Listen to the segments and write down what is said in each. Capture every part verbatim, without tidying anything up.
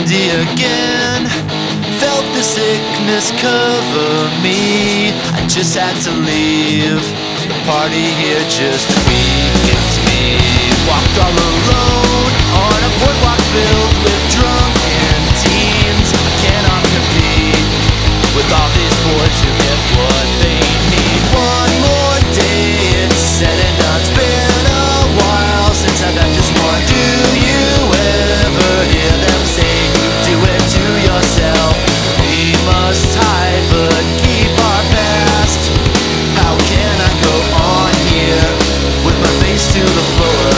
candy again. Felt the sickness cover me. I just had to leave. The party here just weakened me. Walked all alone on a boardwalk filled with drunken teens. I cannot compete with all these boys who get what they need. One more day, it's said and done. It's been a while since I've had just one. Do you ever hear them say, do it to yourself? We must hide but keep our past. How can I go on here with my face to the floor?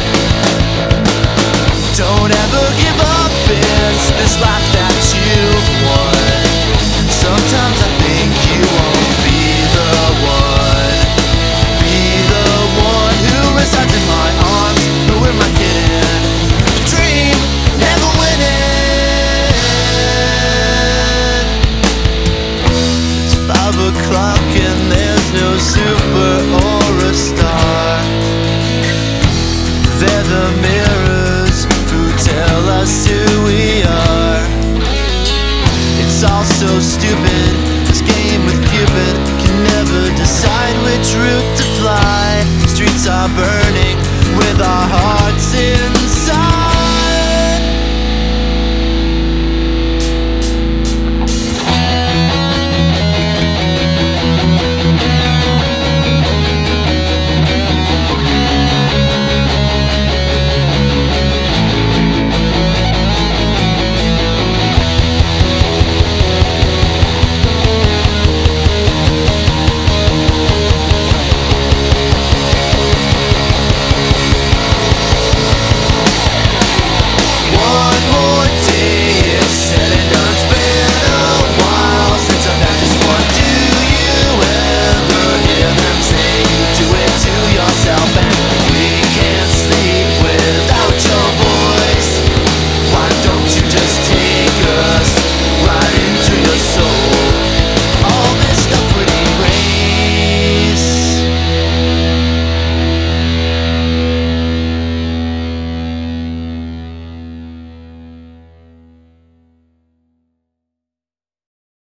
Don't ever give up, it's this life that you've won. Sometimes I think you won't be the one. Be the one who resides in my arms. Who am I kidding? The dream never winning. It's five o'clock and there's no super or a star. They're the mirrors who tell us who we are. It's all so stupid, this game with Cupid can never decide which route to fly. Streets are burned.